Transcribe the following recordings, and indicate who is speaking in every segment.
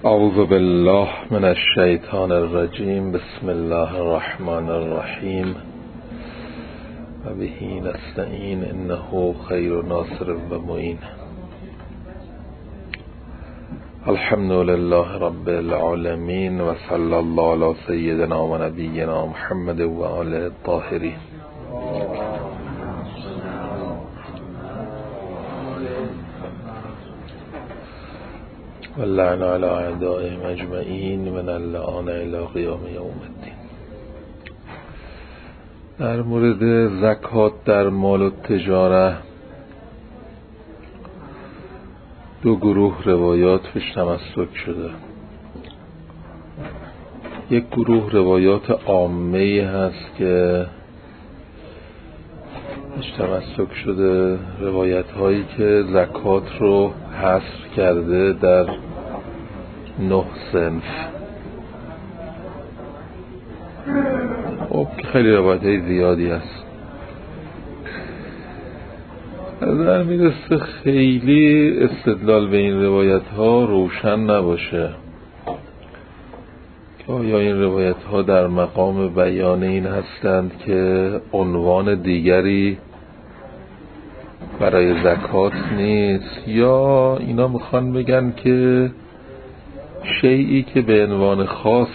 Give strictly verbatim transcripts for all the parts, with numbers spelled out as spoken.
Speaker 1: اعوذ بالله من الشیطان الرجیم. بسم الله الرحمن الرحیم و بهی نستعین انه خیر ناصر و معین. الحمد لله رب العالمین و صلی الله علی سیدنا و نبینا محمد و آله الطاهرین. واللعن علی اعدائهم اجمعین من اللعان الی قیام یوم الدین. در مورد زکات در مال و تجاره دو گروه روایات پیش تمسک شده. یک گروه روایات عامه هست که پیش تمسک شده، روایت هایی که زکات رو حصر کرده در نه صنف. خب خیلی روایت های زیادی هست. نظر میرسه خیلی استدلال به این روایت ها روشن نباشه که آیا این روایت ها در مقام بیان این هستند که عنوان دیگری برای زکات نیست، یا اینا میخوان بگن که شیئی که به عنوان خاص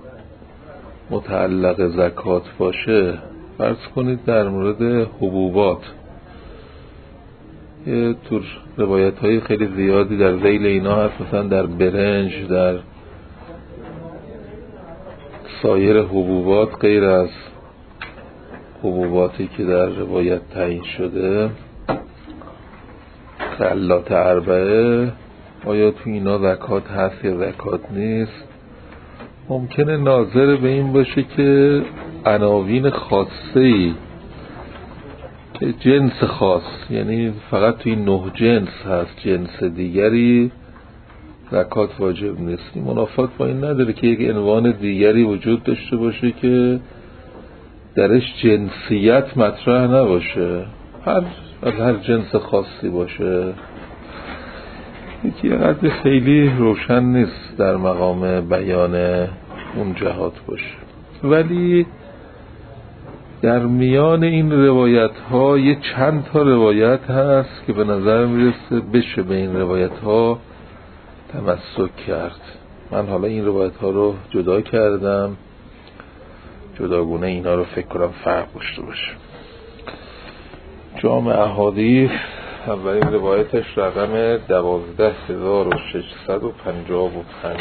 Speaker 1: متعلق زکات باشه، فرض کنید در مورد حبوبات، یه طور روایت های خیلی زیادی در ذیل اینا هست، مثلا در برنج، در سایر حبوبات غیر از حبوباتی که در روایت تعیین شده علات اربعه، آیا تو اینا زکات هست یا زکات نیست. ممکنه ناظر به این باشه که عناوین خاصه‌ای که جنس خاص، یعنی فقط توی نه جنس هست، جنس دیگری زکات واجب نیست. این منافات با این نداره که یک عنوان دیگری وجود داشته باشه که درش جنسیت مطرح نباشه، هر از هر جنس خاصی باشه. یکی قدر خیلی روشن نیست در مقام بیان اون جهات باشه، ولی در میان این روایت ها یه چند تا روایت هست که به نظر میرسه بشه به این روایت ها تمسک کرد. من حالا این روایت ها رو جدا کردم، جداگونه اینا رو فکر کنم فرق داشته باشه. جامع احادیث اولین روایتش رقم دوازده هزار و ششصد و پنجاه و پنج.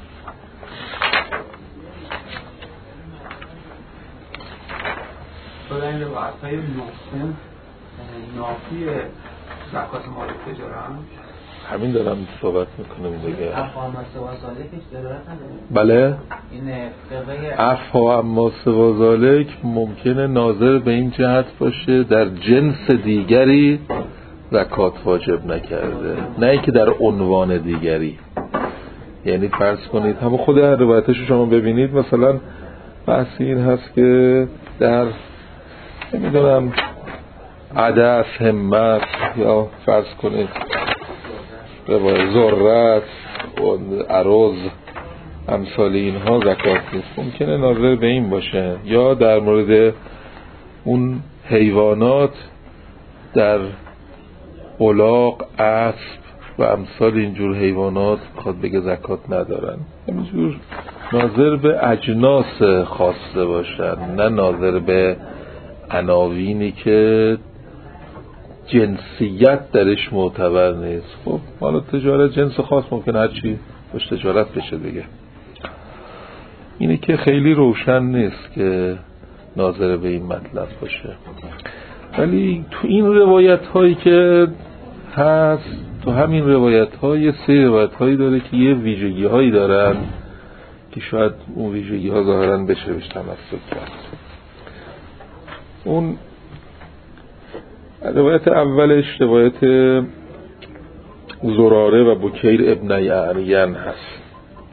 Speaker 2: خدا این روایت های نوستن نافی زکات مال تجاره هم
Speaker 1: همین دارم صحبت میکنم دیگه.
Speaker 2: افها اما سوا ذالک دلالت نداره.
Speaker 1: بله،
Speaker 2: این فقه
Speaker 1: افها اما سوا ذالک ممکنه ناظر به این جهت باشه در جنس دیگری زکات واجب نکرده، نه اینکه در عنوان دیگری. یعنی فرض کنید همه خود هر روایتش شما ببینید، مثلا بحث این هست که در نمیدونم عدس، همت، یا فرض کنید روایت ذرت و عرض، امثال اینها زکات نیست. ممکنه ناظر به این باشه. یا در مورد اون حیوانات، در الاغ، اسب و امثال اینجور حیوانات خود بگه زکات ندارن. همینجور ناظر به اجناس خاصه باشن، نه ناظر به عناوینی که جنسیت درش معتبر نیست. خب مال تجارت جنس خاص ممکن هر چی باش تجارت بشه دیگه. اینی که خیلی روشن نیست که ناظر به این مطلب باشه. ولی تو این روایت هایی که هست، تو همین روایت های سه روایت هایی داره که یه ویژگی هایی دارن که شاید اون ویژگی ها ظاهرا بشه بشه تمسک کرد. اون روایت اولش روایت زراره و بکیر ابن یعنین هست.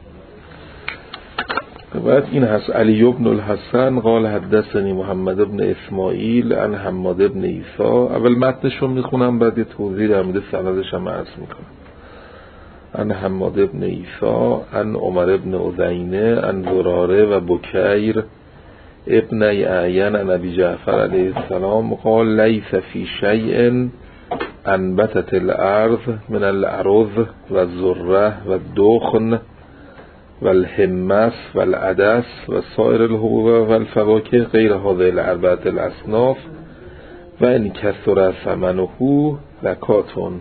Speaker 1: روایت این هست: علی ابن الحسن قال حدثنی محمد ابن اسماعیل عن حماد ابن عیسی. اول متنش رو میخونم، بعد یه توضیح در مورد سندش هم عرض میکنم. عن حماد ابن عیسی عن عمر ابن عزینه عن زراره و بکیر ابن اعین عن ابی جعفر علیه السلام قال لیس فی شیء انبتت الارض من الارز و الذره و الدخن و الحمص و العدس و سایر الحبوب و الفواکه غیر هذه الاربعه الاصناف و ان کثر ثمنه زکات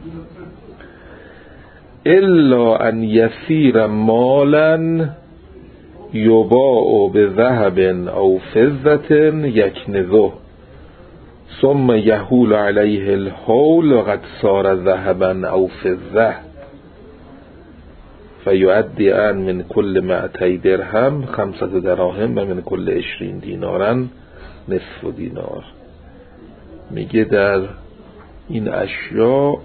Speaker 1: الا ان یسیر مالا یباع بذهب او فضة یکنزه ثم یحول علیه الحول وقد صار ذهبا او فضة فیؤدی ان من کل مئتی درهم خمسة دراهم و من کل عشرین دینارا نصف دینار. میگه در این اشیاء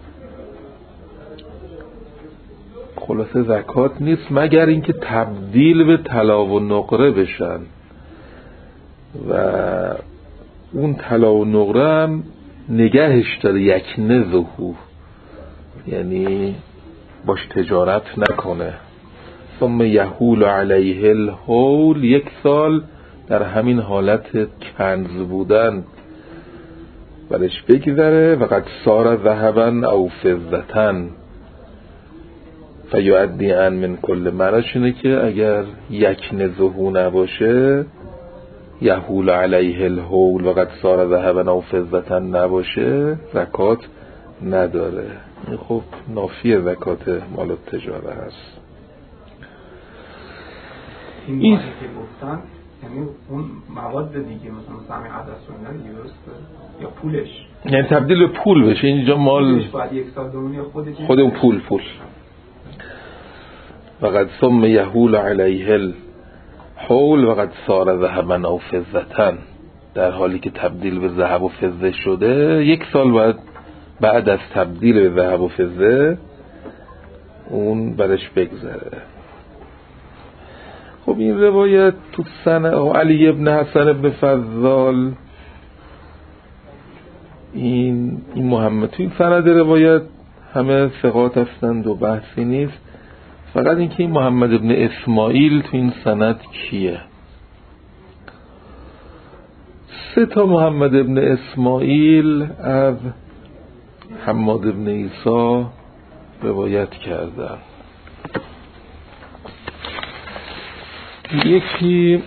Speaker 1: خلاصه زکات نیست مگر اینکه تبدیل به طلا و نقره بشن و اون طلا و نقره هم نگهش داره یک نزهو، یعنی باش تجارت نکنه. ثم یحول علیه الحول، یک سال در همین حالت کنز بودن برش بگذره. و قد صار ذهبا او فضة فیؤدی ان من کل، معناش اینه که اگر یک نزهو نباشه، یحول علیه الحول و قد صار ذهبا او فضة نباشه، زکات نداره. این خب نافی زکات مال التجاره هست.
Speaker 2: این این که گفتن یعنی اون مواد دیگه مثلا همین عدس و اینا دیگه درسته یا پولش،
Speaker 1: یعنی تبدیل به پول بشه. اینجا مال
Speaker 2: باید یک سال بمونه یا خود
Speaker 1: خود اون پول پول. وقد ثم یحول علیه الحول وقد صار ذهبا او فضة، در حالی که تبدیل به ذهب و فضه شده، یک سال بعد بعد از تبدیل به ذهب و فضه اون برش بگذره. خب این روایت تو سند علی ابن حسن ابن فضال، این این محمد، تو این سند روایت همه ثقات هستند و بحثی نیست. فقط اینکه این محمد ابن اسماعیل تو این سند کیه؟ سه تا محمد ابن اسماعیل از حماد ابن عیسی روایت کردن. یکی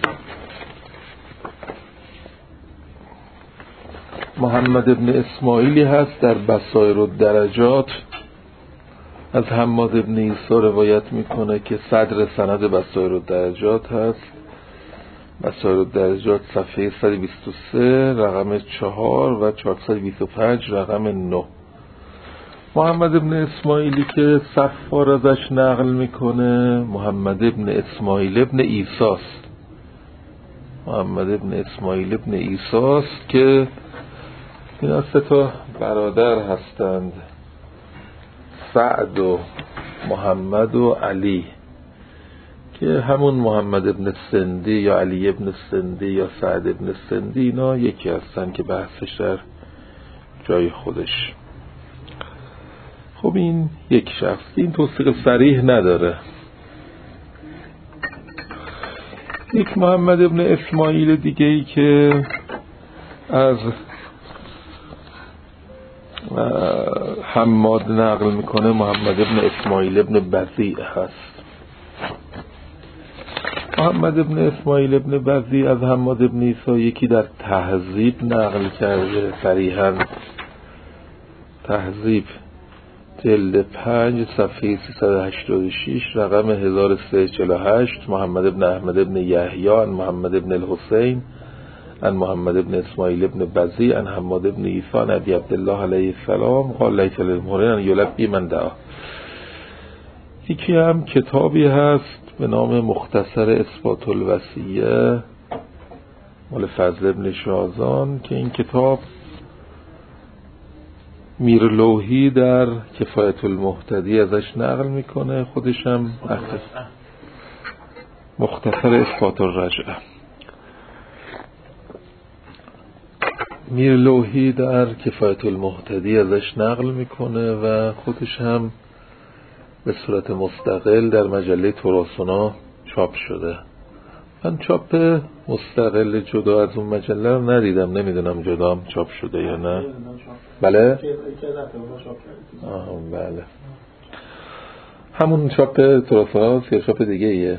Speaker 1: محمد ابن اسماعیلی هست در بصائر الدرجات از حماد ابن عیسی روایت میکنه که صدر سند بصائر الدرجات هست. بصائر الدرجات صفحه صد و بیست و سه رقم چهار و چهارصد و بیست و پنج رقم نه. محمد ابن اسماعیلی که صفار ازش نقل میکنه محمد ابن اسماعیل ابن عیسی است. محمد ابن اسماعیل ابن عیسی است که اینا سه تا برادر هستند، سعد و محمد و علی، که همون محمد ابن سندی یا علی ابن سندی یا سعد ابن سندی اینا یکی هستن که بحثش در جای خودش. خب این یک شخص، این توثیق صریح نداره. یک محمد ابن اسماعیل دیگه ای که از حماد نقل میکنه محمد ابن اسماعیل ابن بذیع هست. محمد ابن اسماعیل ابن بذیع از حماد ابن عیسی یکی در تهذیب نقل کرده صریحاً. تهذیب جلد پنج صفحه سیصد و هشتاد و شش رقم هزار و سیصد و چهل و هشت. محمد ابن احمد ابن یحیی عن محمد ابن الحسین عن محمد ابن اسماعیل ابن بذیع عن حماد ابن عیسی عن ابی عبدالله علیه السلام قال لیس للمؤمن ان یلبی من دعا. یکی هم کتابی هست به نام مختصر اثبات الوصیه مال فضل ابن شازان که این کتاب میرلوحی در کفایت المهتدی ازش نقل میکنه. خودش هم مختصر اثبات الرجعه. میرلوحی در کفایت المهتدی ازش نقل میکنه و خودش هم به صورت مستقل در مجله توراسونا چاپ شده. من چاپ مستقل جدا از اون مجله رو ندیدم، نمیدونم جدا هم چاپ شده یا نه. بله؟ آه بله، همون چاپ توراسونا هست یا چاپ دیگه ایه؟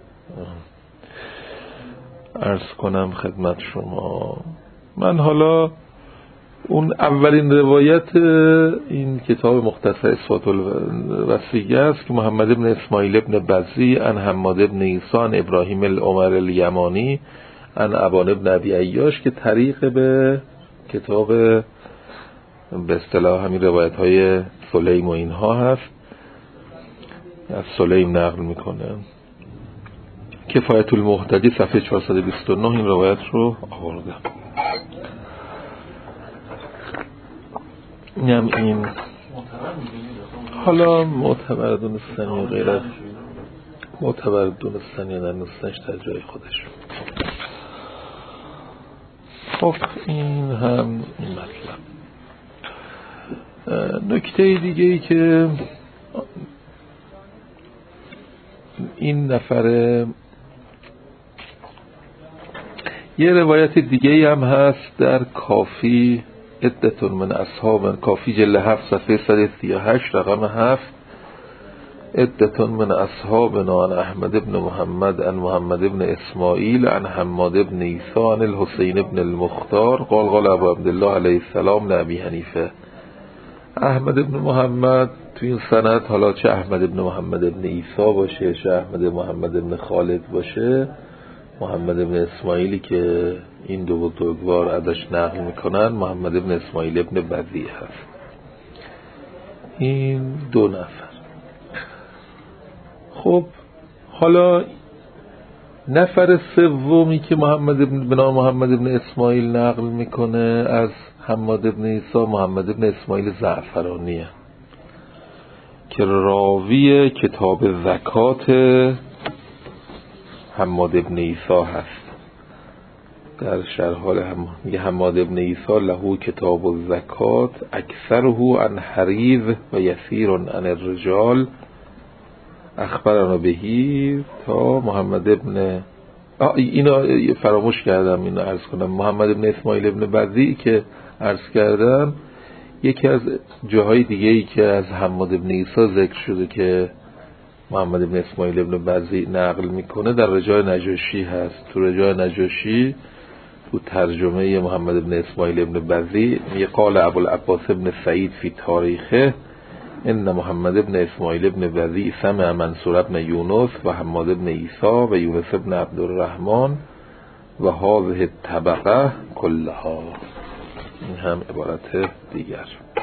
Speaker 1: عرض کنم خدمت شما، من حالا اون اولین روایت این کتاب مختصر اثبات الوصیه است که محمد ابن اسماعیل ابن بزی عن حماد ابن عیسی عن ابراهیم العمر الیمانی عن ابان ابن ابی عیاش، که طریق به کتاب به اصطلاح همین روایت های سلیم و اینها هست، از سلیم نقل میکنه. کفایت المهتدی صفحه چهارصد و بیست و نه این روایت رو آورده. نیم این حالا معتبر دونستن یا غیر از معتبر دونستن یا ندونستنش در جای خودش. خب این هم این مطلب. نکته دیگه ای که این نفره، یه روایت دیگه هم هست در کافی عدتون من اصحاب، کافی جلد هفت صفحه صد و سی و هشت رقم هفت، عدتون من اصحابنا عن احمد ابن محمد عن محمد ابن اسماعیل عن حماد ابن عیسی عن الحسین ابن المختار قال قال ابو عبدالله علیه السلام لابی حنیفه. احمد ابن محمد تو این سند، حالا چه احمد ابن محمد ابن عیسی باشه چه احمد محمد ابن خالد باشه، محمد ابن اسماعیلی که این دو بزرگوار ازش نقل میکنن محمد ابن اسماعیل ابن بزی هست. این دو نفر. خب حالا نفر سومی که محمد ابن بنا محمد ابن اسماعیل نقل میکنه از حماد ابن عیسی، محمد ابن اسماعیل زعفرانیه که راوی کتاب زکات حماد ابن عیسی هست. در شرح حال هم میگه حماد ابن عیسی له کتاب الزکات اکثره عن حریز و یسیر عن الرجال اخبرنا بهی تا محمد ابن اینا فراموش کردم اینو عرض کنم. محمد ابن اسماعیل ابن بزی که عرض کردم، یکی از جاهای دیگه ای که از حماد ابن عیسی ذکر شده که محمد ابن اسماعیل ابن بزی نقل میکنه در رجاء نجاشی هست. تو رجاء نجاشی تو ترجمه محمد ابن اسماعیل ابن بزی میگه قال ابو العباس ابن سعید فی تاریخه ان محمد ابن اسماعیل ابن بزی سمع منصور ابن یونس و حماد ابن عیسی و یونس ابن عبدالرحمن و هذه الطبقه کلها. این هم عبارت دیگر.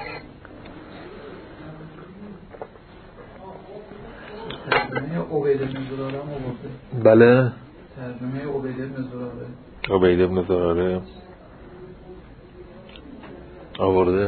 Speaker 2: ترجمه عبید بن زراره آورده.
Speaker 1: بله،
Speaker 2: ترجمه عبید بن زراره
Speaker 1: عبید بن زراره آورده.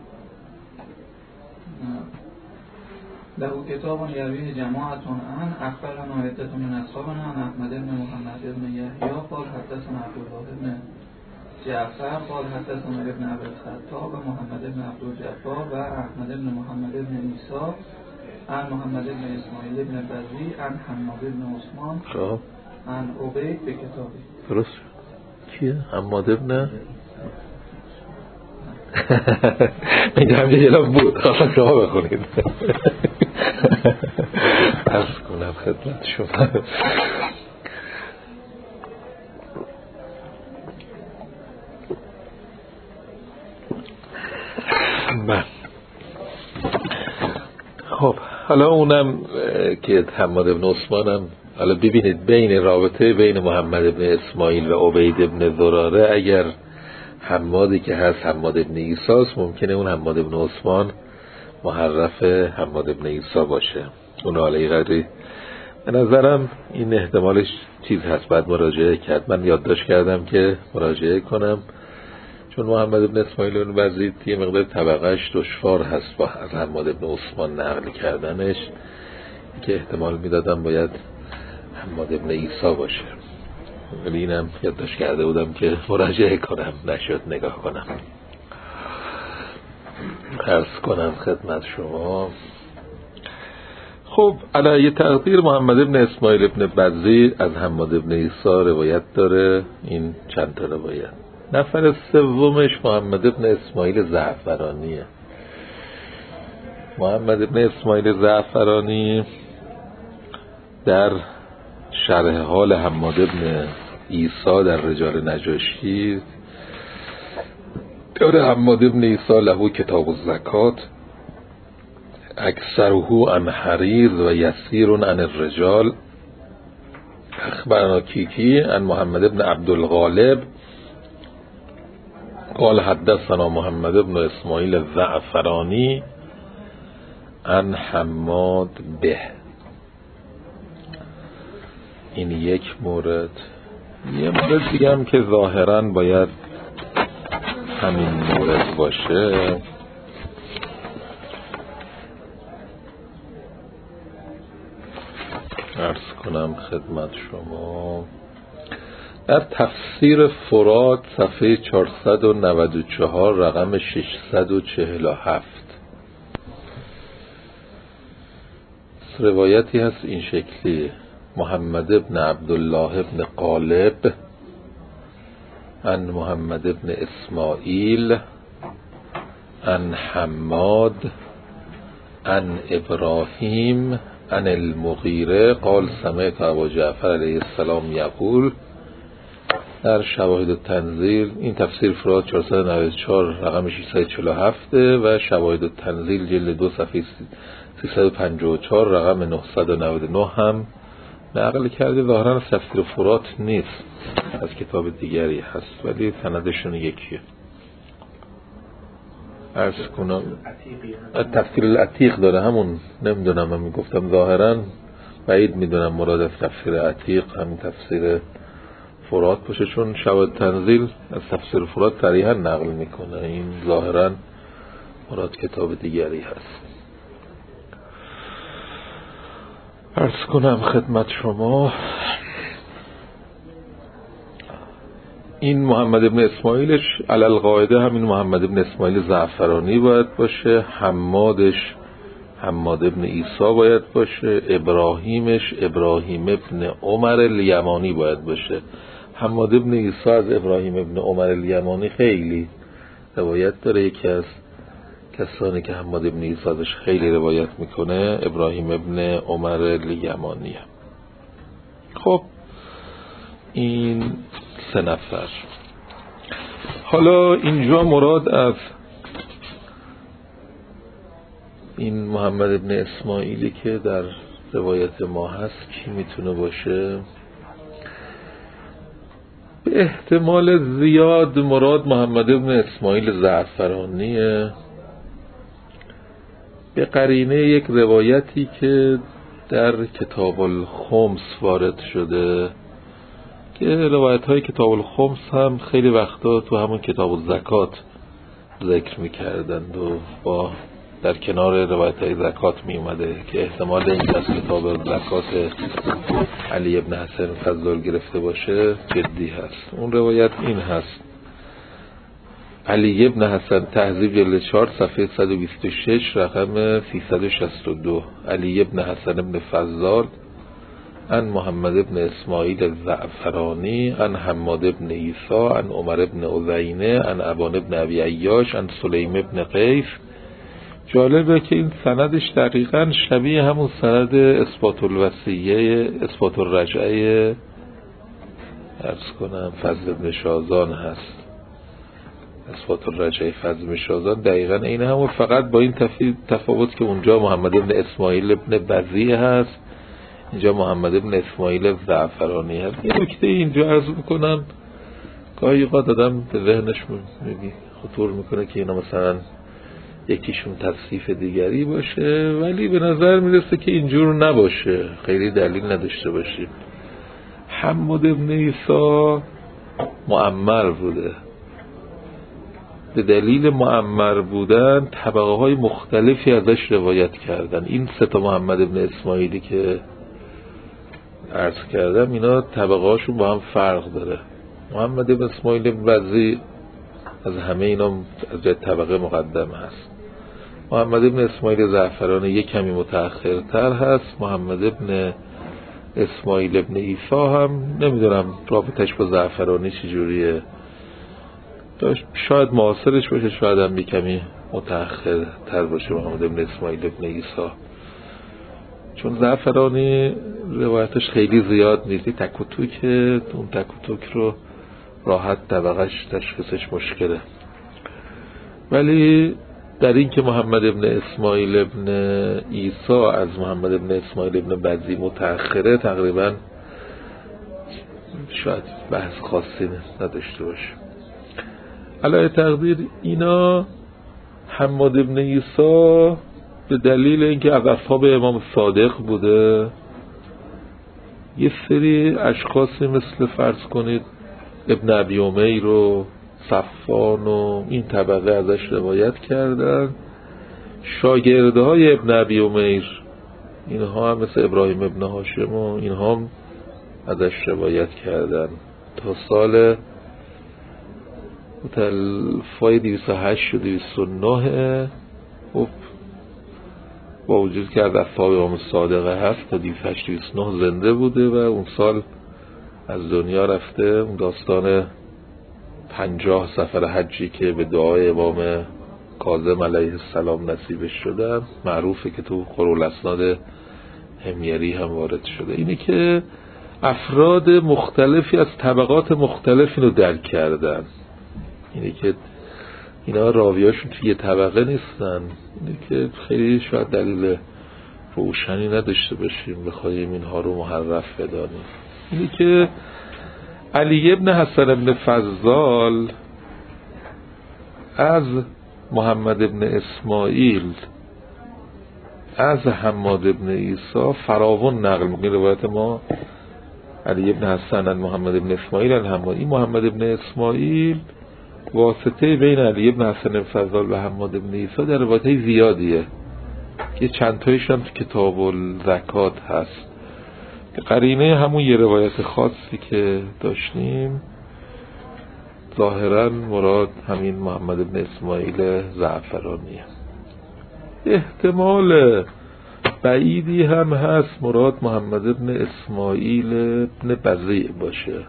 Speaker 2: له کتاب یرویه جماعتون عن اخبرنا عدت من اصحابنا عن احمد بن محمد بن یحیی قال حدثنا عبدالله بن جعفر قال حدثنا ابن ابي الخطاب و محمد بن عبدالجبار و احمد بن محمد بن عیسی عن محمد بن اسماعیل بن بزی عن حماد بن عثمان
Speaker 1: خب
Speaker 2: عن عبید به کتابی.
Speaker 1: درست کیه؟ حماد ابن میگه همجه جلال بود، خواستم شما بخونید. عرض کنم خدمت شما من خب حالا اونم که حماد ابن عثمان هم حالا ببینید بین رابطه بین محمد ابن اسماعیل و عبید ابن زراره، اگر حمادی که هست حماد ابن عیسی است، ممکنه اون حماد ابن عثمان محرف حماد ابن عیسی باشه. اون علی قدری به نظرم این احتمالش چیز هست، بعد مراجعه کرد. من یادداشت کردم که مراجعه کنم، چون محمد ابن اسماعیل ابن بزی یه مقدار طبقهش دشوار هست با از حماد ابن عثمان نقل کردنش، که احتمال میدادم باید حماد ابن عیسی باشه. ولی اینم یادداشت کرده بودم که مراجعه کنم، نشد نگاه کنم. عرض کنم خدمت شما خب علیه تقدیر محمد ابن اسماعیل ابن بزی از حماد ابن عیسی روایت داره. این چند تا روایت. نفر سومش محمد ابن اسماعیل زعفرانیه. محمد ابن اسماعیل زعفرانی در شرح حال حماد ابن عیسی در رجال نجاشی داره حماد ابن عیسی له کتاب الزکات اکثره عن حریز و یسیر عن الرجال اخبرنا کیکی عن محمد ابن عبدالغالب قال حدثنا محمد ابن اسماعیل الزعفرانی عن حماد به. این یک مورد. یه مورد دیگه هم که ظاهراً باید همین مورد باشه، عرض کنم خدمت شما. در تفسیر فرات صفحه چهارصد و نود و چهار رقم ششصد و چهل و هفت روایتی هست این شکلی: محمد ابن عبدالله ابن قالب عن محمد ابن اسماعیل عن حماد عن ابراهیم عن المغیره قال سمعت ابا جعفر علیه السلام یقول. در شواهد التنزیل، این تفسیر فرات چهارصد و نود و چهار رقم ششصد و چهل و هفت و شواهد التنزیل جلد دو صفحه سیصد و پنجاه و چهار رقم نهصد و نود و نه هم نقل کرده. ظاهرا از تفسیر فرات نیست، از کتاب دیگری هست ولی سندشون یکیه. عرض کنم تفسیر العتیق داره، همون نمیدونم، من میگفتم ظاهرا بعید میدونم مراد از تفسیر عتیق همین تفسیر فرات باشه، چون شواهد تنزیل از تفسیر فرات صریحا نقل میکنه. این ظاهرا مراد کتاب دیگری هست. عرض کنم خدمت شما این محمد ابن اسماعیلش علل قاعده همین محمد ابن اسماعیل زعفرانی باید باشه، حمادش حماد ابن عیسی باید باشه، ابراهیمش ابراهیم ابن عمر الیمانی باید باشه. حماد ابن عیسی از ابراهیم ابن عمر الیمانی خیلی روایت داره. یکی از کسانی که حماد ابن عیسی ازش خیلی روایت میکنه ابراهیم ابن عمر الیمانی. خب این سه نفر. حالا اینجا مراد از این محمد ابن اسماعیلی که در روایت ما هست کی میتونه باشه؟ به احتمال زیاد مراد محمد ابن اسماعیل زعفرانیه، به قرینه یک روایتی که در کتاب الخمس وارد شده که روایت های کتاب الخمس هم خیلی وقتا تو همون کتاب الزکات ذکر میکردند و با در کنار روایت های زکات می اومده که احتمال این از کتاب الزکات علی ابن حسن فضل گرفته باشه جدی هست. اون روایت این هست: علی ابن حسن تهذیب جلد چهار صفحه صد و بیست و شش رقم سیصد و شصت و دو علی ابن حسن ابن فضال عن محمد ابن اسماعیل الزعفرانی عن حماد ابن عیسی عن عمر ابن عزینه عن ابان ابن ابی عیاش عن سلیم ابن قیس. جالبه که این سندش دقیقاً شبیه همون سند اثبات الوصیه اثبات الرجعه عرض کنم فضل ابن شازان هست. اثبات الرجعه فضل ابن شازان دقیقاً این همون، فقط با این تفاوت که اونجا محمد ابن اسماعیل ابن بزی هست، اینجا محمد ابن اسماعیل زعفرانی هست. یه نکته اینجا عرض میکنم، گاهی اوقات آدم به ذهنش میگی خطور میکنه که اینا مثلا یکیشون تصریف دیگری باشه، ولی به نظر میرسه که اینجور نباشه، خیلی دلیل نداشته باشیم. حماد ابن عیسی معمر بوده، به دلیل معمر بودن طبقه های مختلفی ازش روایت کردن. این سه تا محمد ابن اسماعیلی که عرض کردم اینا طبقه هاشون با هم فرق داره. محمد ابن اسماعیل بزی از همه اینا از طبقه مقدم هست. محمد ابن اسماعیل زعفرانی یک کمی متأخرتر هست. محمد ابن اسماعیل ابن عیسی هم نمیدونم رابطش با زعفرانی چجوریه، شاید معاصرش باشه، شاید هم یک کمی متأخرتر باشه محمد ابن اسماعیل ابن عیسی، چون زعفرانی روایتش خیلی زیاد نیست، تک و توک، اون تک و توک رو راحت طبقش تشخیصش مشکله. ولی در این که محمد ابن اسماعیل ابن عیسی از محمد ابن اسماعیل ابن بزی متأخره، تقریبا شاید بحث خاصی نداشته باشه. علاوه تقدیر اینا حماد ابن عیسی به دلیل اینکه از اصحاب امام صادق بوده، یه سری اشخاصی مثل فرض کنید ابن ابی امیر و صفوان و این طبقه ازش روایت کردن. شاگرده های ابن ابی امیر اینها هم مثل ابراهیم ابن هاشم و اینها هم ازش روایت کردن تا سال متلفای دویست و هشت و دویست و نه. خب با وجود که از اصحاب امام صادقه هست تا دویست و هشت دویست و نه زنده بوده و اون سال از دنیا رفته. اون داستان پنجاه سفر حجی که به دعای امام کاظم علیه السلام نصیبش شده معروفه که تو خرالاسناد حمیری هم وارد شده. اینه که افراد مختلفی از طبقات مختلف اینو درک کردن. اینه که اینا راویاشون توی یه طبقه نیستن. اینه که خیلی شاید دلیل روشنی نداشته باشیم بخوایم اینها رو محرف بدانیم. اینه که علی ابن حسن ابن فضال از محمد ابن اسماعیل از حماد ابن عیسی فراوان نقل میکنه. روایت ما علی ابن حسن از محمد ابن اسماعیل از حماد، این محمد ابن اسماعیل واسطه بین علی ابن حسن ابن فضال و حماد ابن عیسی در روایت زیادیه که چند تایش هم تو کتاب الزکات هست. قرینه همون یه روایت خاصی که داشتیم، ظاهرا مراد همین محمد ابن اسماعیل زعفرانیه. احتمال بعیدی هم هست مراد محمد ابن اسماعیل ابن بزیع باشه.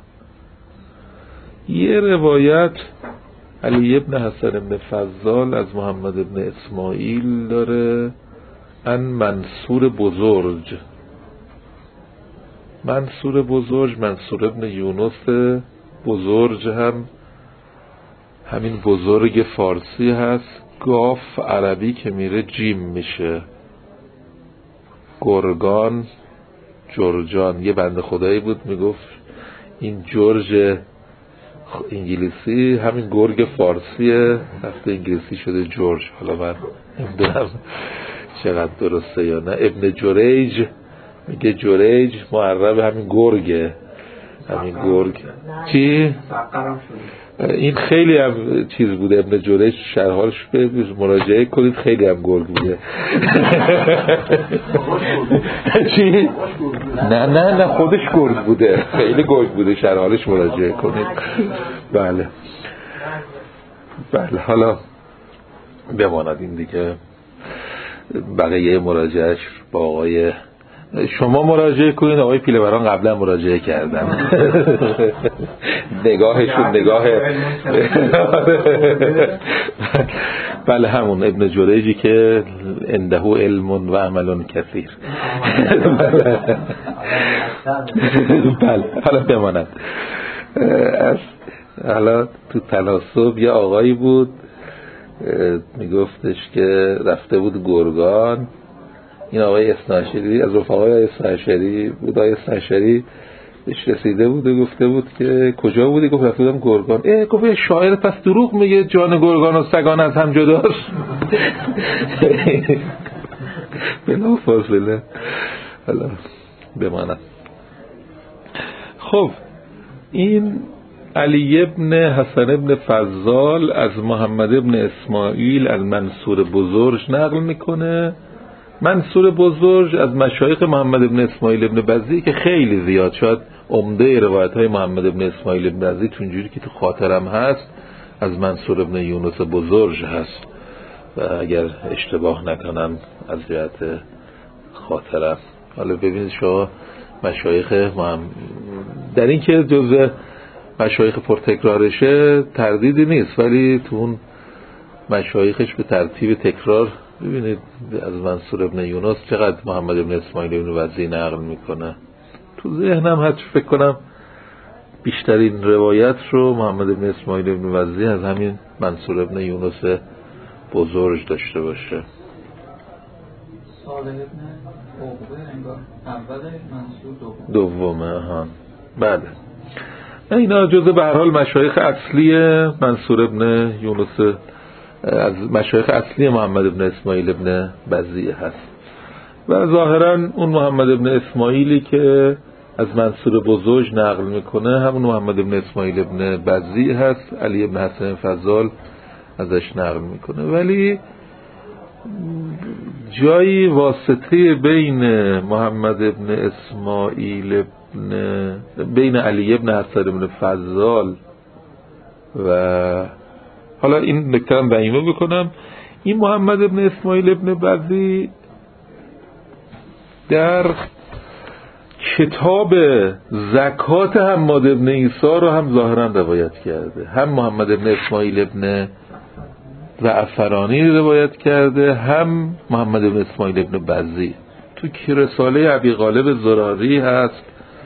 Speaker 1: یه روایت علی ابن حسن ابن فضال از محمد ابن اسماعیل داره ان منصور بزرگ. منصور بزرگ منصور ابن یونس بزرگ هم همین بزرگ فارسی هست. گاف عربی که میره جیم میشه. گرگان جرجان. یه بنده خدایی بود میگفت این جورج انگلیسی همین گرگ فارسیه، رفته انگلیسی شده جورج. حالا من نمیدونم چقدر درسته یا نه. ابن جریج میگه جریج معرب همین گرگه، همین گرگ چی؟ این خیلی هم چیز بوده. ابن جریج شرحالش به مراجعه کنید، خیلی هم گرگ بوده. چی؟ نه نه نه خودش گرگ بوده، خیلی گرگ بوده، شرحالش مراجعه کنید. بله بله حالا بماند این دیگه، بقیه مراجعهش با آقای شما مراجعه کنید. آقای پیله‌وران قبلا مراجعه کردن. نگاهشون نگاه بله همون ابن جریجی که عنده علم و عمل کثیر. بله حالا بماند. حالا تو تناسب یه آقایی بود میگفتش که رفته بود گرگان. این آقای اثناعشری از رفقای اثناعشری بود. آقای اثناعشری بهش رسیده بود و گفته بود که کجا بودی؟ گفت رفته بودم گرگان. اه گفت شاعر پس دروغ میگه جان گرگان و سگان از هم جداست. بلا فاصله. حالا بمانم. خب این علی ابن حسن ابن فضال از محمد ابن اسماعیل از منصور بزرگ نقل میکنه. منصور بزرگ از مشایخ محمد ابن اسماعیل ابن بزی که خیلی زیاد، شاید عمده روایت های محمد ابن اسماعیل ابن بزی، چونجوری که تو خاطرم هست، از منصور ابن یونس بزرگ هست و اگر اشتباه نکنم از جهت خاطرم. حالا ببینید شما مشایخ هم در این که جزء مشایخ پرتکرارشه تردیدی نیست، ولی تو اون مشایخش به ترتیب تکرار ببینید از منصور ابن یونس چقدر محمد ابن اسماعیل ابن وزی نقل میکنه. تو ذهنم حتی فکر کنم بیشترین روایت رو محمد ابن اسماعیل ابن وزی از همین منصور ابن یونس بزرگ داشته باشه.
Speaker 2: صالح ابن عقبه انگار اول، منصور
Speaker 1: دوم. دومه ها. بله اینا جزء به هر حال مشایخ اصلی منصور ابن یونس، از مشایخ اصلی محمد ابن اسماعیل ابن بزیع هست. و ظاهرا اون محمد ابن اسماعیلی که از منصور بزرگ نقل میکنه همون محمد ابن اسماعیل ابن بزیع هست. علی ابن حسن فضال ازش نقل میکنه، ولی جایی واسطه بین محمد ابن اسماعیل ابن بین علی ابن حسن ابن فضال و حالا این نکته هم بیان بکنم، این محمد ابن اسماعیل ابن بزیع در کتاب زکات حماد ابن عیسی رو هم ظاهرا روایت کرده. هم محمد ابن اسماعیل ابن زعفرانی روایت کرده، هم محمد ابن اسماعیل ابن بزیع. تو که رساله ابی غالب زراری هست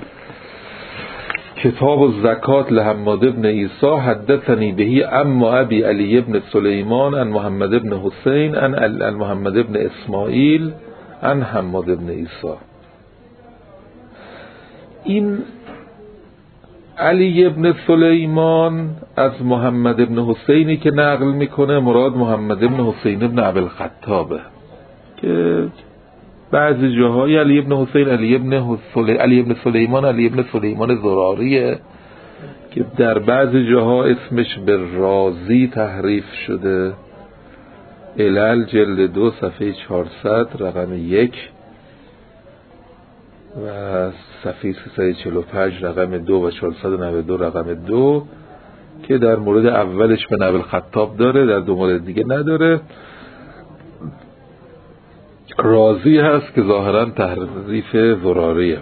Speaker 1: کتاب الزکات لحماد ابن عیسی حدثنی بهی اما ابی علی ابن سلیمان ان محمد ابن حسین ان محمد ابن اسماعیل ان حماد ابن عیسی. این علی ابن سلیمان از محمد ابن حسینی که نقل میکنه مراد محمد ابن حسین ابن ابوالخطابه که بعضی جاهای علی ابن حسین علی ابن حسین علی ابن سلیمان علی ابن سلیمان زراریه که در بعضی جاها اسمش به رازی تحریف شده. علل جلد دو صفحه چهارصد رقم یک و صفحه سیصد و چهل و پنج رقم دو و چهارصد و نود و دو رقم دو که در مورد اولش به نبل خطاب داره، در دو مورد دیگه نداره. رازی هست که ظاهرا تحریف زراریه.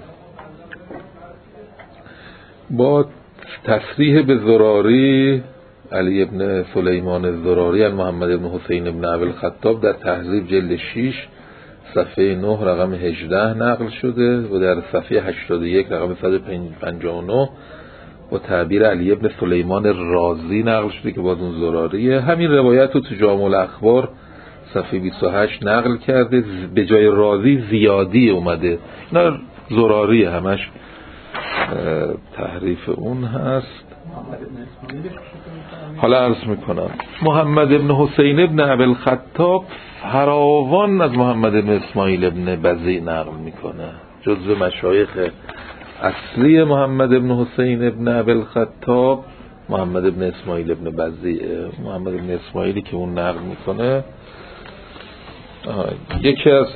Speaker 1: با تصریح به زراری علی ابن سلیمان زراری از محمد ابن حسین ابن ابوالخطاب در تهذیب جلد شش صفحه نه رقم هجده نقل شده و در صفحه هشتاد و یک رقم صد و پنجاه و نه با تعبیر علی ابن سلیمان رازی نقل شده که باز اون زراریه. همین روایت رو تو جامع الاخبار صفحه بیست و هشت نقل کرده، به جای رازی زیادی اومده. نه زراری همش تحریف اون هست. حالا عرض میکنم محمد ابن حسین ابن ابوالخطاب فراوان از محمد ابن اسماعیل ابن بزیع نقل میکنه، جزو مشایخ اصلی محمد ابن حسین ابن ابوالخطاب محمد ابن اسماعیل ابن بزیع. محمد ابن اسماعیلی که اون نقل میکنه یکی از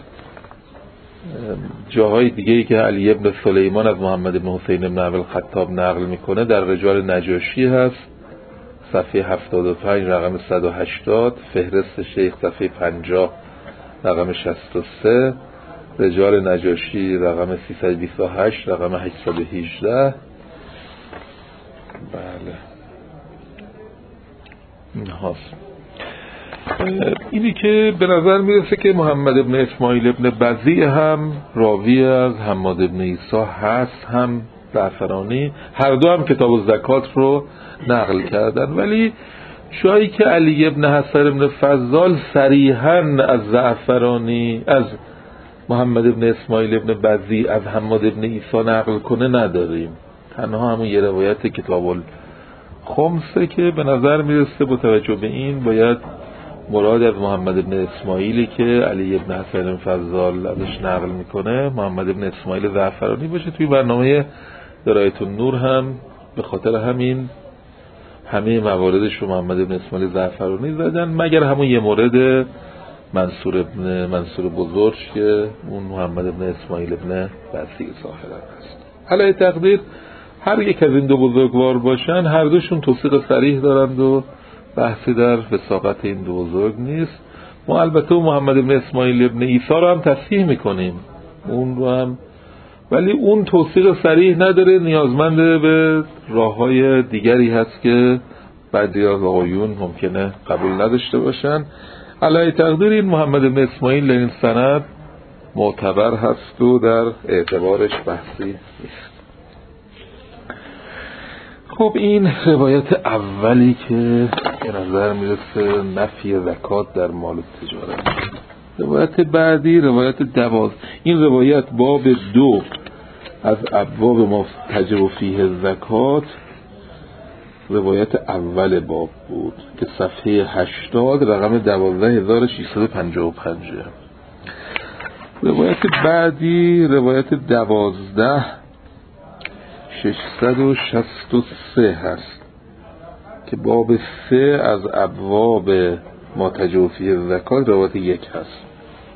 Speaker 1: جاهای دیگه ای که علی ابن سلیمان از محمد ابن حسین ابن ابوالخطاب نقل میکنه در رجال نجاشی هست، صفحه هفتاد و پنج رقم صد و هشتاد، فهرست شیخ صفحه پنجاه رقم شصت و سه، رجال نجاشی رقم سیصد و بیست و هشت رقم هشتصد و هجده. بله این هاست. اینی که به نظر میرسه که محمد ابن اسماعیل ابن بزیع هم راوی از حماد ابن عیسی هست، هم زعفرانی، هر دو هم کتاب الزکات رو نقل کردن. ولی جایی که علی ابن حسن ابن فضال صریحاً از زعفرانی از محمد ابن اسماعیل ابن بزیع از حماد ابن عیسی نقل کنه نداریم، تنها همون یه روایت کتاب الخمسه که به نظر میرسه با توجه به این باید مراد از محمد ابن اسماعیلی که علی ابن حسن ابن فضال ازش نقل میکنه محمد ابن اسماعیل زعفرانی باشه. توی برنامه درایت النور هم به خاطر همین همه مواردش رو محمد ابن اسماعیل زعفرانی زدن، مگر همون یه مورد منصور ابن منصور بزرگ که اون محمد ابن اسماعیل ابن بزیع ظاهرا هست. علی تقدیر هر یک از این دو بزرگوار باشن، هر دوشون توثیق صریح دارند و بحثی در وثاقت این دو بزرگ نیست. ما البته محمد ابن اسماعیل ابن عیسی رو هم تصحیح میکنیم، اون رو هم، ولی اون توثیق صریح نداره، نیازمند به راههای دیگری هست که بعضی از آقایون ممکنه قبول نداشته باشن. علی تقدیر این محمد ابن اسماعیل این سند معتبر هست و در اعتبارش بحثی نیست. خب این روایت اولی که به نظر میرسه نفی زکات در مال تجارت. روایت بعدی روایت دواز، این روایت باب دو از ابواب ما تجب فیه زکات، روایت اول باب بود که صفحه هشتاد رقم دوازده هزار و ششصد و پنجاه و پنج. روایت بعدی روایت دوازده ششصد و شصت و سه هست که باب سه از ابواب ما تجب فیه زکات روایت یک هست.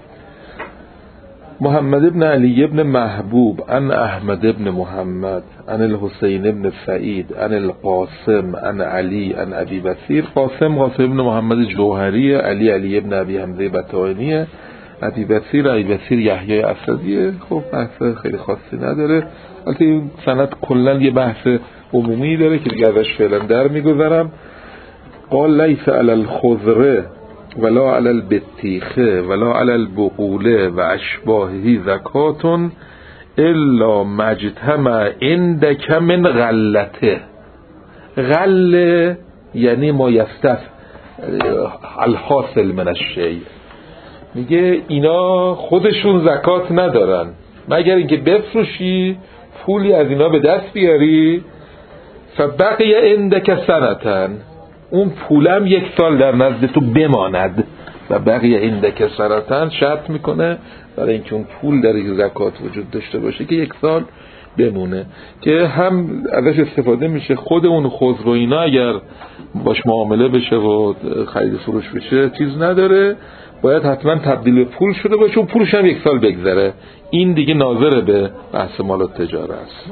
Speaker 1: محمد ابن علی ابن محبوب عن احمد ابن محمد عن الحسین ابن سعید عن القاسم عن علی عن ابی بصیر. قاسم قاسم ابن محمد جوهری، علی علی ابن ابی حمزه بطائنی، ابی بصیر ابی بصیر یحیی اسدی. خب بحث خیلی خاصی نداره، البته این سند کلا یه بحث عمومی داره که دیگه ازش فعلا در میگذرم. قال لیس علی الخضره ولا علی البطیخه ولا علی البقوله و اشباهی زکاتون الا مجتمع عندک من غلته. غله یعنی ما یستف الحاصل من الشیء، میگه اینا خودشون زکات ندارن مگر اینکه بفروشی پولی از اینا به دست بیاری، فبقی عندک سنتن، اون پولم یک سال در نزد تو بماند. و بقیه عندک سنتن شرط میکنه برای اینکه اون پول در یک زکات وجود داشته باشه که یک سال بمونه، که هم ازش استفاده میشه. خود اون خضر و اینا اگر باش معامله بشه و خرید فروش بشه چیز نداره، باید حتما تبدیل به پول شده باشه و پولش هم یک سال بگذره. این دیگه ناظر به بحث مال التجاره است.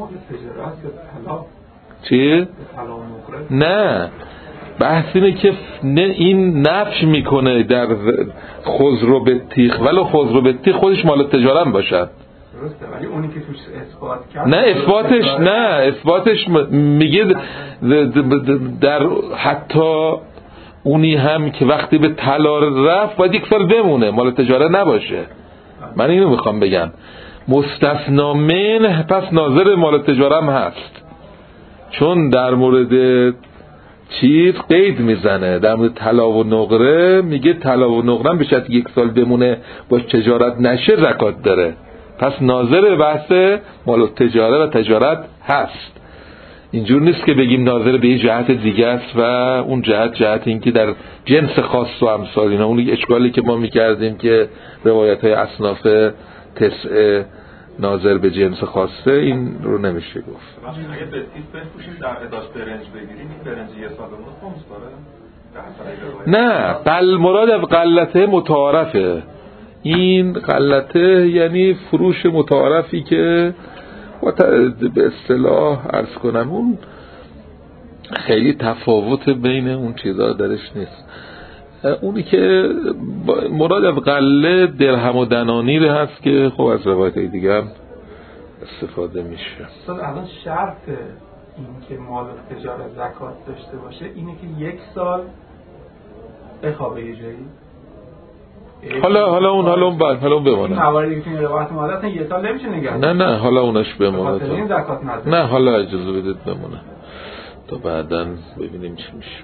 Speaker 1: چی؟ نه، بحث اینه که این نفش میکنه در خضر به تیخ، ولی خضر به تیخ خودش مال التجاره هم باشد.
Speaker 2: درسته، ولی اونی که توش اثبات کرد
Speaker 1: نه اثباتش نه اثباتش میگه در حتی اونی هم که وقتی به طلا رفت باید یک سال بمونه، مال تجاره نباشه. من اینو میخوام بگم مستثنا من، پس ناظر مال تجاره هم هست، چون در مورد چیز قید میزنه، در مورد طلا و نقره میگه طلا و نقره هم به شرط یک سال بمونه باش تجارت نشه زکات داره. پس ناظر بحث مال تجاره و تجارت هست. اینجور نیست که بگیم ناظر به یه جهت دیگه است و اون جهت جهت این که در جنس خاص و امثال اینا. اون اشکالی که ما میکردیم که روایت های اصناف تسعه ناظر به جنس خاصه، این رو نمیشه گفت.
Speaker 3: اگه به تیز بفروشیم در اداش برنج بگیریم، این برنج یه سال به خمس داره؟
Speaker 1: نه، قل مراد از قلته متعارفه. این قلته یعنی فروش متعارفی که به اصطلاح عرض کنم اون خیلی تفاوت بین اون چیزا درش نیست. اونی که مراد از قله درهم و دنانیر هست که خب از روایت دیگه هم استفاده میشه.
Speaker 2: استاد الان شرط این که مال تجارت زکات داشته باشه اینه که یک سال بخوابه یه جایی.
Speaker 1: حالا حالا اون حالا اون بعد حالا اون بمونه.
Speaker 2: این مواردی که روایت اومده اصلا یه سال نمیشه نگه.
Speaker 1: نه نه حالا اونش بمونه.
Speaker 2: تا این زکات نداره.
Speaker 1: نه حالا اجازه بدید بمونه تا بعداً ببینیم چی میشه.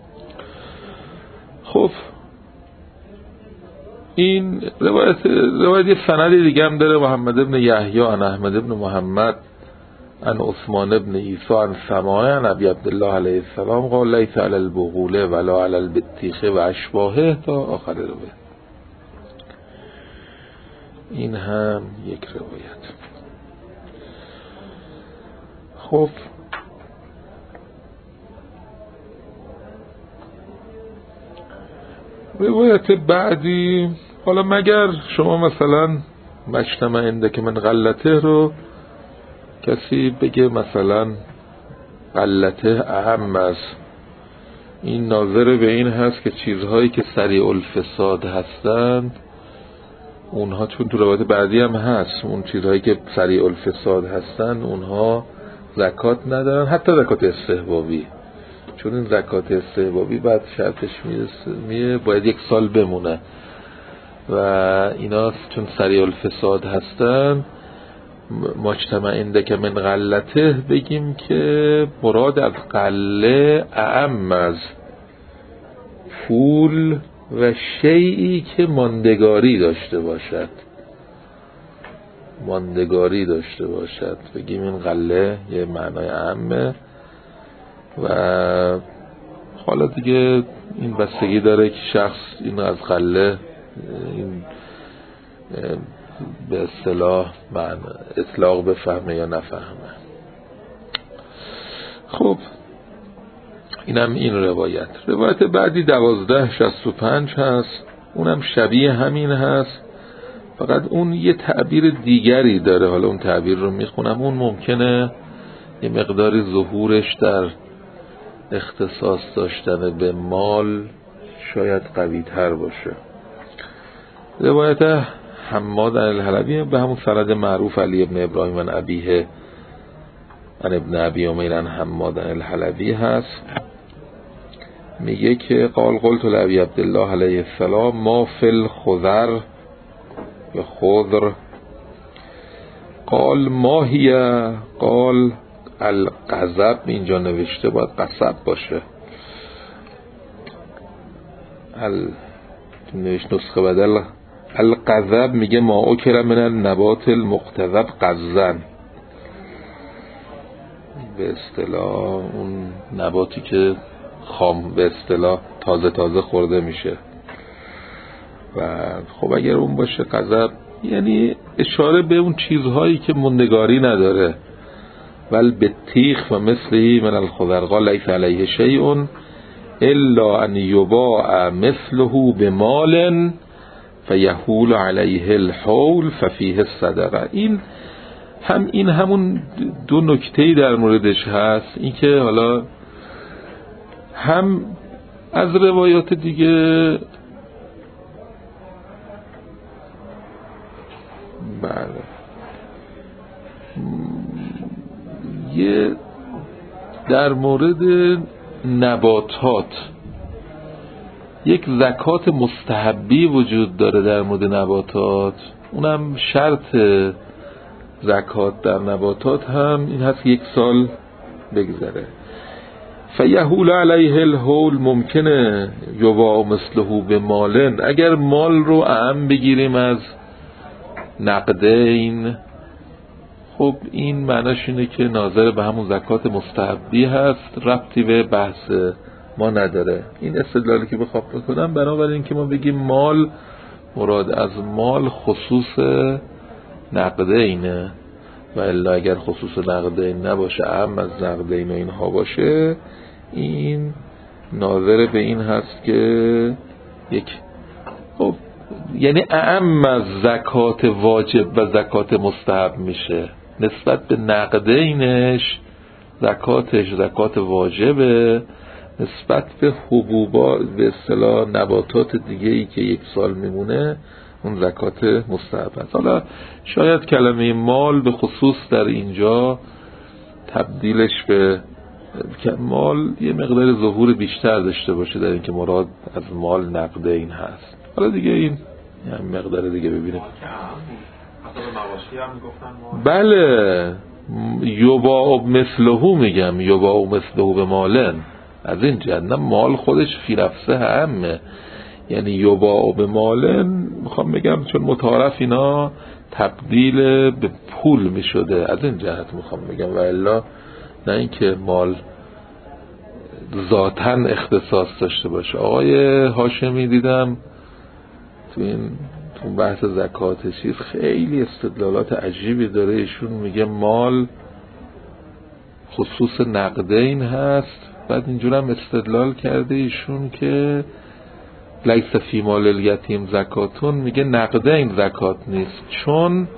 Speaker 1: خب این روایت روایت سند دیگه هم داره. محمد ابن یحیی عن احمد ابن محمد عن عثمان ابن عیسی عن سماع عن ابی عبدالله علیه السلام قال لیس علی البغوله ولا علی البطیخه و اشباهه تا آخر روایت. این هم یک روایت. خب روایت بعدی، حالا مگر شما مثلا مجتمع عندک من غلته رو کسی بگه مثلا غلته اهم از این ناظر به این هست که چیزهایی که سریع الفساد هستند اونها، چون تو روایت بعدی هم هست، اون چیزهایی که سریع الفساد هستند اونها زکات ندارن، حتی زکات استحبابی. چون این زکات استحبابی بعد شرطش میه باید یک سال بمونه و اینا چون سریع الفساد هستن مجتمع اندک من غلته بگیم که مراد از قله اعم از پول و شیئی که ماندگاری داشته باشد، ماندگاری داشته باشد بگیم این قله یه معنای اعمه. و حالا دیگه این بستگی داره که شخص این از قله این به اصطلاح معنی اطلاق بفهمه یا نفهمه. خب اینم این روایت. روایت بعدی دوازده شصت و پنج هست، اونم شبیه همین هست، فقط اون یه تعبیر دیگری داره. حالا اون تعبیر رو میخونم، اون ممکنه یه مقداری ظهورش در اختصاص داشتن به مال شاید قوی تر باشه. روایت حماد عن الحلبی به همون سند معروف علی ابن ابراهیم عن ابیه عن ابن ابی امیر عن حماد عن الحلبی هست. میگه که قال قلت لابی عبدالله علیه السلام ما فی الخضر یا خضر قال ما هی قال القذب. اینجا نوشته باید قصب باشه، ال نوشت نسخه بدل القذب میگه ما اکل من النبات المقتذب قزن، به اصطلاح اون نباتی که خام به اصطلاح تازه تازه خورده میشه. و خب اگر اون باشه قذب یعنی اشاره به اون چیزهایی که موندگاری نداره. ول بتیخ و مثلی من الخضر قال لیس علیه شیء الا ان یباع مثله بمال فیحول علیه الحول ففیه الصدقه. این هم این همون دو نکته‌ای در موردش هست، این که حالا هم از روایات دیگه بله یه در مورد نباتات یک زکات مستحبی وجود داره در مورد نباتات، اونم شرط زکات در نباتات هم این هست یک سال بگذره. فیحول علیه الحول ممکنه یباع مثله به مالن، اگر مال رو اعم بگیریم از نقدین، خب این معناش اینه که ناظر به همون زکات مستحبی هست، ربطی به بحث ما نداره. این استدلالی که بخوام بکنم بنابراین که ما بگیم مال، مراد از مال خصوص نقدینه، و الا اگر خصوص نقدین نباشه اعم از نقدین و اینها باشه، این ناظر به این هست که یک خب یعنی اعم از زکات واجب و زکات مستحب میشه. نسبت به نقدینش زکاتش زکات واجبه، نسبت به حبوبات به اصطلاح نباتات دیگه ای که یک سال میمونه اون زکات مستحب است. حالا شاید کلمه مال به خصوص در اینجا تبدیلش به مال یه مقدار ظهور بیشتر داشته باشه در اینکه مراد از مال نقدین هست. حالا دیگه این یه مقدار دیگه ببینیم. بله یباع مثله میگم، یباع مثله به مالن، از این جهت مال خودش فی نفسه همه، یعنی یباع به مالن میخوام بگم چون متعارف اینا تبدیل به پول میشده، از این جهت میخوام بگم، و الا نه اینکه مال ذاتاً اختصاص داشته باشه. آقای هاشمی دیدم تو این تو بحث زکات چیز خیلی استدلالات عجیبی داره، ایشون میگه مال خصوص نقدین هست، بعد اینجور هم استدلال کرده ایشون که لیس فی مال الیتیم زکاتون، میگه نقدین زکات نیست، چون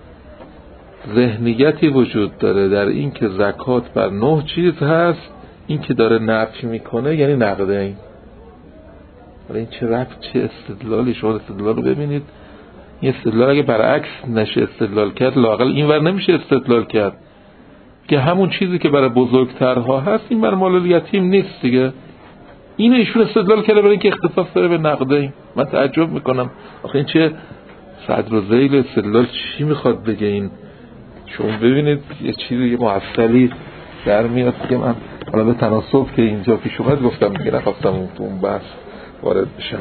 Speaker 1: ذهنیتی وجود داره در این که زکات بر نه چیز هست، این که داره نفی میکنه یعنی نقدین. ولی این چه رفت چه استدلالی، شما استدلال رو ببینید. این استدلال اگه برعکس نشه استدلال کرد لااقل این ور نمیشه استدلال کرد که همون چیزی که برای بزرگترها هست این برای مال الیتیم نیست دیگه. اینو ایشون استدلال کرده برای اینکه اختصاص داره به نقدین. من تعجب میکنم آخه این چه صدر و ذیل استدلال چی میخواد بگه این؟ شما ببینید یه چیزی یه معصلی در میاد که من حالا به تناسب که اینجا پیش اومد گفتم دیگه نخواستم تو اون بحث وارد بشم.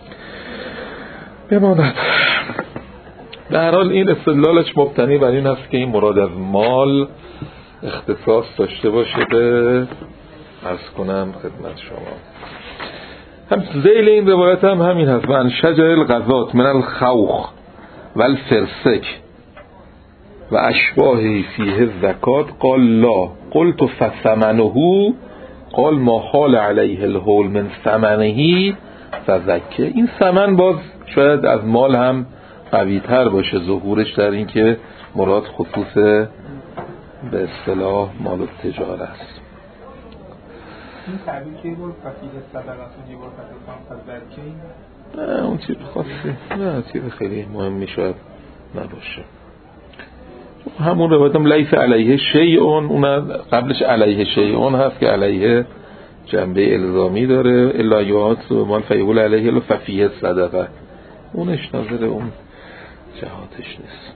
Speaker 1: بماند به هر حال این استدلالش مبتنی بر این است که این مراد از مال اختصاص داشته باشه به عرض کنم خدمت شما. هم ذیل این روایت هم همین هست: من شجر الغذات من الخوخ و الفرسک و اشباهی فیه زکات قال لا قلت فثمنه قال ما حال علیه الحول من ثمنه فزکه. این ثمن باز شاید از مال هم قوی تر باشه ظهورش در این که مراد خصوص به اصطلاح مال و تجاره است.
Speaker 4: این تعبیر که بود فقیه صدقاتون یه بار فقیه
Speaker 1: نه اون چیز خاصی نه چیز خیلی مهمی شاید نباشه. همون روایت هم لیس علیه شیئون، اون قبلش علیه شیئون هست که علیه جنبه الزامی داره الا یوات مال فیقول علیه الا ففیه صدقه، اونش نظر اون جهاتش نیست.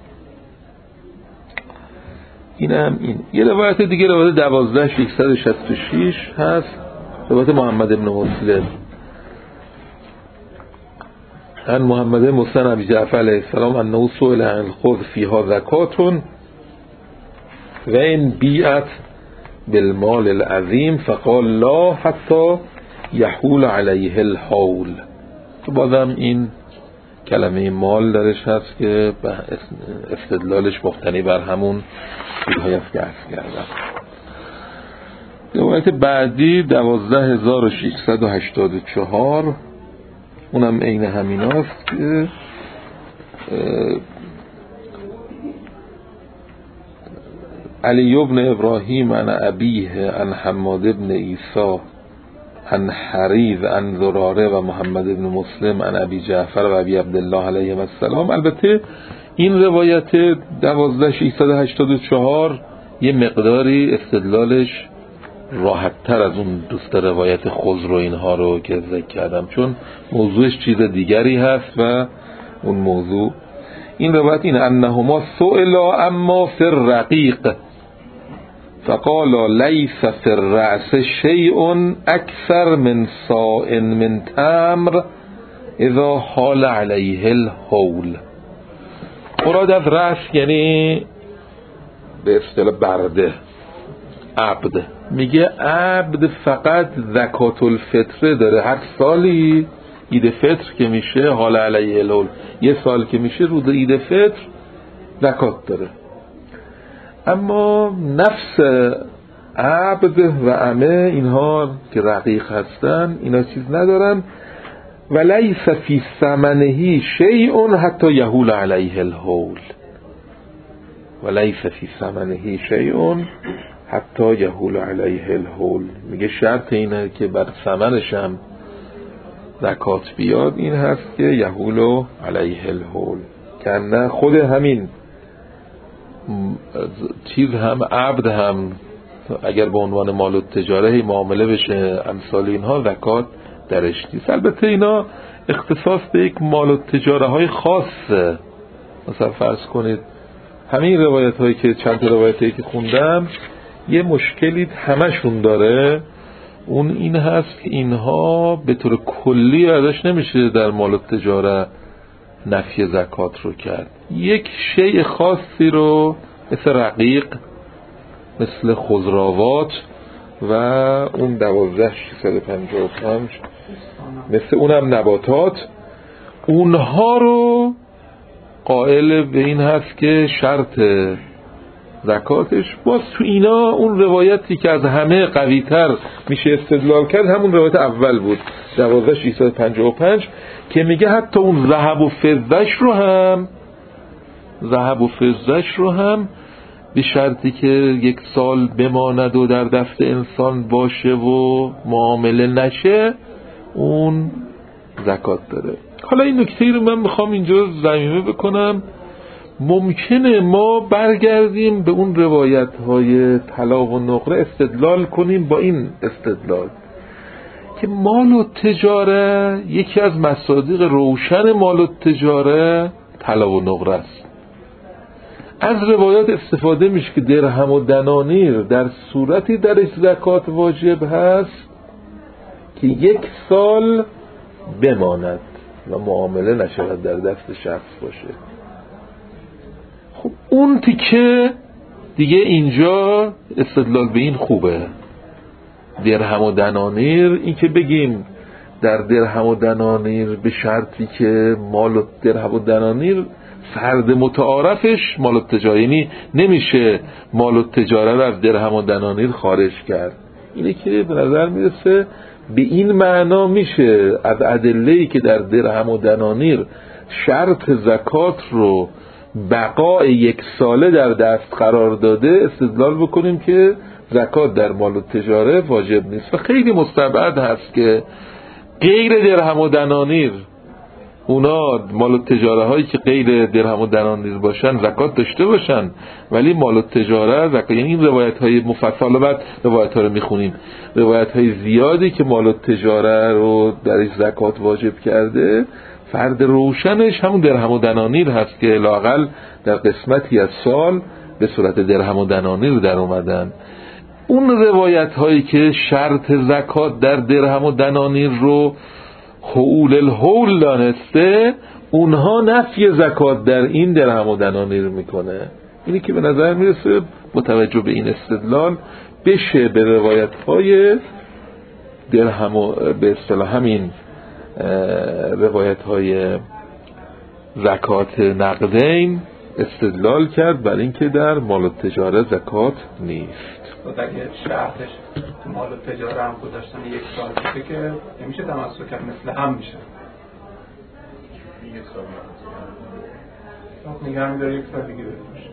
Speaker 1: این هم این یه روایت دیگه روایت دوازده ششصد و شصت و شش هست، روایت محمد ابن مسلم ان محمد مسلم ابی جعفر علیه السلام انه سئل عن الخبز فیها زکاتون و این بیعت بالمال العظیم فقال لا حتی یحول علیه الحول. بازم این کلمه مال درش هست که استدلالش مبتنی بر همون چیزهایی است که عرض کردم. روایت بعدی دوازده هزار و ششصد و هشتاد و چهار اونم عین همین هست که علی ابن ابراهیم عن ابیه عن حماد ابن عیسی عن حریز عن زراره و محمد ابن مسلم عن ابی جعفر و ابی عبدالله علیهم السلام. البته این روایت دوازده ششصد و هشتاد و چهار یه مقداری استدلالش راحت تر از اون دوست روایت خضر و اینها رو که ذکر کردم، چون موضوعش چیز دیگری هست و اون موضوع این روایت این انهما سئلا اما فی الرقیق فقال لیس فی الرأس شیء اکثر من صاع من تمر اذا حال علیه الحول. مراد از رأس یعنی به اصطلاح برده عبد. میگه عبد فقط زکات الفطره داره، هر سالی عید فطر که میشه حال علیه الحول، یه سال که میشه روز عید فطر زکات داره، اما نفس عبد و عمه اینها که رقیق هستن اینا چیز ندارن. و لیس فی ثمنه شیء حتی یحول علیه الحول و لیس فی ثمنه شیء حتی یحول علیه الحول. میگه شرط اینه که بر ثمنش هم زکات بیاد این هست که یحول علیه الحول، که نه خود همین چیز هم عبد هم اگر به عنوان مال و تجاره معامله بشه امثال اینها زکات درش نیست. البته اینا اختصاص به یک مال و تجاره های خاصه. مثلا فرض کنید همین روایت هایی که چند روایت هایی که خوندم یه مشکلی همشون داره، اون این هست که اینها به طور کلی ازش نمیشه در مال و تجاره نفی زکات رو کرد. یک شیء خاصی رو مثل رقیق، مثل خضروات و اون دوازده ششصد و پنجاه و پنج مثل اونم نباتات، اونها رو قائل به این هست که شرط زکاتش باز تو اینا اون روایتی که از همه قوی تر میشه استدلال کرد همون روایت اول بود دوازده ششصد و پنجاه و پنج که میگه حتی اون ذهب و فضهش رو هم ذهب و فضهش رو هم به شرطی که یک سال بماند و در دست انسان باشه و معامله نشه، اون زکات داره. حالا این نکته رو من میخوام اینجا ضمیمه بکنم. ممکنه ما برگردیم به اون روایت های طلا و نقره استدلال کنیم با این استدلال که مال و تجاره، یکی از مصادیق روشن مال و تجاره طلا و نقره است. از روایات استفاده میشه که درهم و دنانیر در صورتی درش زکات واجب هست که یک سال بماند و معامله نشود در دست شخص باشه. خب اون تیکه دیگه اینجا استدلال به این خوبه. درهم و دنانیر، این که بگیم در درهم و دنانیر به شرطی که مال و درهم و دنانیر فرد متعارفش مال و تجاره، یعنی نمیشه مال و تجاره رو از درهم و دنانیر خارج کرد. اینه که به نظر میرسه به این معنا میشه از ادله‌ای که در درهم و دنانیر شرط زکات رو بقای یک ساله در دست قرار داده استدلال بکنیم که زکات در مال و تجاره واجب نیست. و خیلی مستبعد هست که غیر درهم و دنانیر، اونا مال و تجاره هایی که غیر درهم و دنانیر باشن زکات داشته باشن، ولی مال و تجاره زکات، یعنی این روایت های مفصل، بعد روایت ها رو میخونیم، روایت های زیادی که مال و تجاره رو درش زکات واجب کرده، فرد روشنش همون درهم و دنانیر هست که لااقل در قسمتی از سال به صورت درهم و دنانیر در اومدن. اون روایت هایی که شرط زکات در درهم و دنانیر رو حول الحول دانسته، اونها نفی زکات در این درهم و دنانیر میکنه. اینی که به نظر میرسه متوجه به این استدلال بشه به روایت های درهم و به اصطلاح همین روایت های زکات نقدین استدلال کرد بر اینکه در مال و تجاره زکات نیست.
Speaker 4: خود اگه شرطش تو مال و تجاره هم گذاشتن یک سال میشه که نمیشه تمسک کرد، مثل هم میشه یک سال نگه هم داره یک سال دیگه بشه.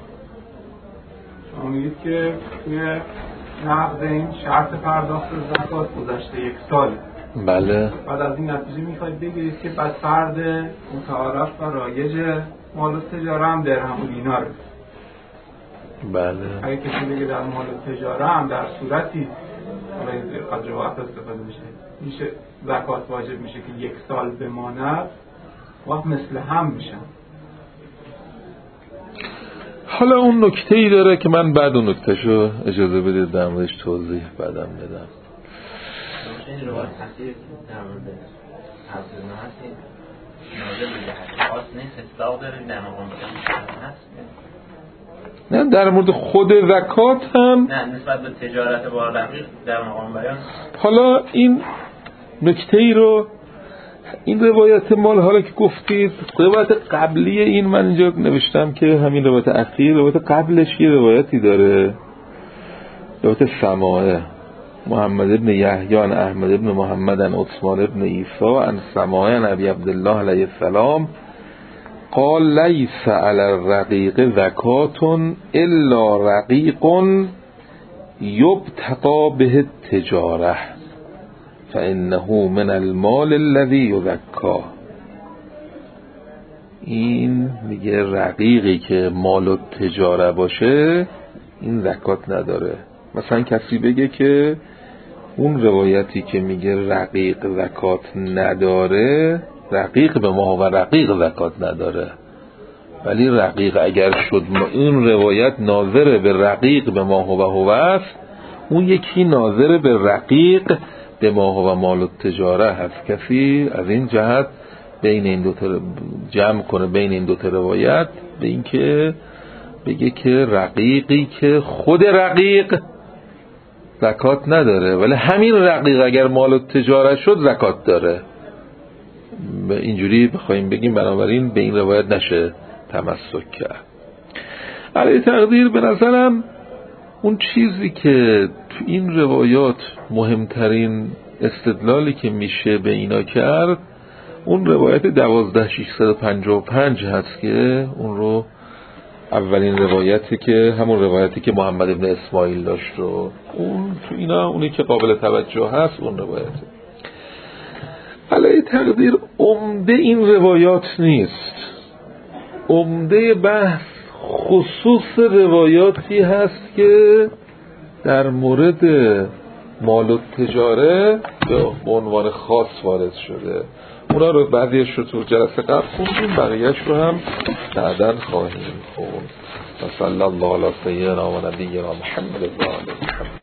Speaker 4: شما میگید که توی نقد این شرط پرداخت زکات گذاشته یک سال.
Speaker 1: بله.
Speaker 4: بعد از این نتیجه میخواید بگیرید که بعد فرد متعارف و رایج مال و تجاره هم درهم و دیناره.
Speaker 1: بله.
Speaker 4: اگه کسی بگه در مال و تجاره هم در صورتی حالا قدر وقت استفاده میشه میشه زکات واجب میشه که یک سال بماند، وقت مثل هم میشن.
Speaker 1: حالا اون نکته ای داره که من بعد اون نکتهشو اجازه بدید در موردش توضیح بعدم بدم.
Speaker 5: این روایت تصویر در مورد حضر نهستی نازل میگه خاص نیست، اطلاق داره در مقام هست.
Speaker 1: نه در مورد خود زکات هم
Speaker 5: نه نسبت به تجارت با رقیق در مقام بیان.
Speaker 1: حالا این نکته ای رو، این روایت مال حالا که گفتید، روایت قبلی این من اینجا نوشتم که همین روایت اخیر، روایت قبلش یه روایتی داره، روایت سماعه محمد ابن یحیی عن احمد ابن محمد عن عثمان ابن عیسی عن سماعه عن ابی عبدالله علیه السلام قال لیس علی الرقیق زکات الا رقیق یبتغی به التجاره فانه من المال الذی یزکا. این میگه رقیقی که مال و تجاره باشه این زکات نداره. مثلا کسی بگه که اون روایتی که میگه رقیق زکات نداره، رقیق به ما و رقیق زکات نداره، ولی رقیق اگر شد این روایت ناظر به رقیق به ما و هو است، اون یکی ناظر به رقیق به ما و مال و تجاره هست. کسی از این جهت بین این دو تا جمع کنه بین این دو تا روایت به این که بگه که رقیقی که خود رقیق زکات نداره ولی همین رقیق اگر مال و تجاره شد زکات داره، اینجوری بخوایم بگیم، بنابراین به این روایت نشه تمسک کرد. علی تقدیر به نظرم اون چیزی که تو این روایات مهمترین استدلالی که میشه به اینا کرد اون روایت دوازده ششصد و پنجاه و پنج هست که اون رو اولین روایتی که همون روایتی که محمد ابن اسماعیل داشت و اون تو اینا اونی که قابل توجه هست اون روایته. علی تقدیر عمده این روایات نیست. عمده بحث خصوص روایاتی هست که در مورد مال و تجاره یا به عنوان خاص وارد شده. اونا رو بعضیش رو تو جلسه قبل خوندیم، بقیهش رو هم بعداً خواهیم خوند. و صلی الله علی سیدنا و نبینا محمد و آله محمد.